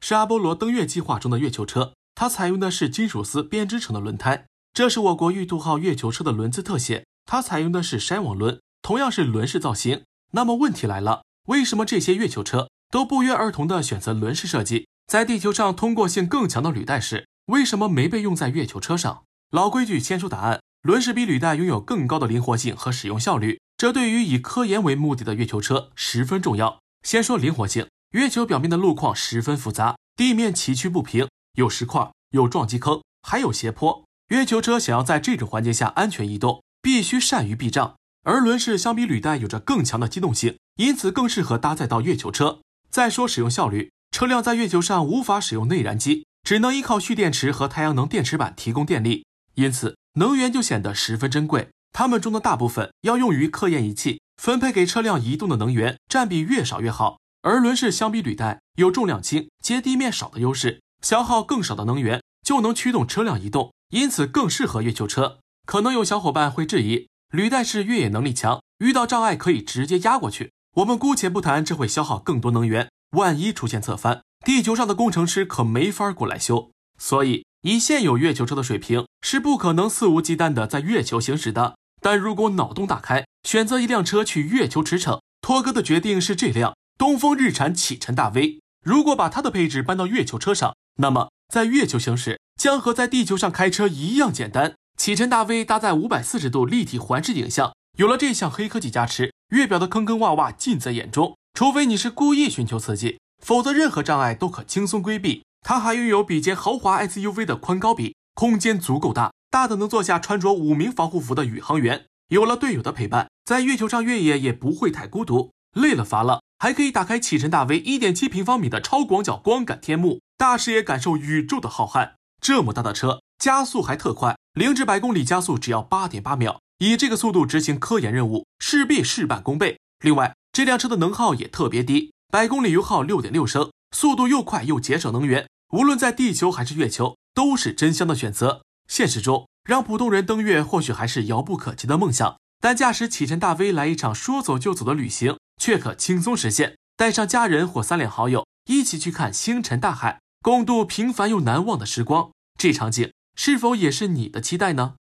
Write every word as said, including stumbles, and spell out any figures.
是阿波罗登月计划中的月球车，它采用的是金属丝编织成的轮胎。这是我国玉兔号月球车的轮子特写，它采用的是筛网轮，同样是轮式造型。那么问题来了，为什么这些月球车都不约而同地选择轮式设计？在地球上通过性更强的履带时，为什么没被用在月球车上？老规矩，先说答案。轮式比履带拥有更高的灵活性和使用效率，这对于以科研为目的的月球车十分重要。先说灵活性，月球表面的路况十分复杂，地面崎岖不平，有石块，有撞击坑，还有斜坡。月球车想要在这种环境下安全移动，必须善于避障。而轮式相比履带有着更强的机动性，因此更适合搭载到月球车。再说使用效率，车辆在月球上无法使用内燃机，只能依靠蓄电池和太阳能电池板提供电力，因此能源就显得十分珍贵。它们中的大部分要用于科研仪器，分配给车辆移动的能源占比越少越好。而轮式相比履带有重量轻、接地面少的优势，消耗更少的能源就能驱动车辆移动，因此更适合月球车。可能有小伙伴会质疑，履带是越野能力强，遇到障碍可以直接压过去。我们姑且不谈这会消耗更多能源，万一出现侧翻，地球上的工程师可没法过来修。所以以现有月球车的水平，是不可能肆无忌惮的在月球行驶的。但如果脑洞大开，选择一辆车去月球驰骋，托哥的决定是这辆东风日产启辰大 V。 如果把它的配置搬到月球车上，那么在月球行驶将和在地球上开车一样简单。启辰大 V 搭载五百四十度立体环视影像，有了这项黑科技加持，月表的坑坑洼洼尽在眼中。除非你是故意寻求刺激，否则任何障碍都可轻松规避。它还拥有比肩豪华 S U V 的宽高比，空间足够大，大的能坐下穿着五名防护服的宇航员。有了队友的陪伴，在月球上越野也不会太孤独。累了乏了，还可以打开启辰大 V 一点七 平方米的超广角光感天幕，大视野感受宇宙的浩瀚。这么大的车，加速还特快，零至百公里加速只要 八点八秒。以这个速度执行科研任务，势必事半功倍。另外，这辆车的能耗也特别低，百公里油耗 六点六升，速度又快又节省能源，无论在地球还是月球都是真香的选择。现实中，让普通人登月或许还是遥不可及的梦想，但驾驶启辰大 V 来一场说走就走的旅行却可轻松实现。带上家人或三两好友一起去看星辰大海，共度平凡又难忘的时光，这场景是否也是你的期待呢？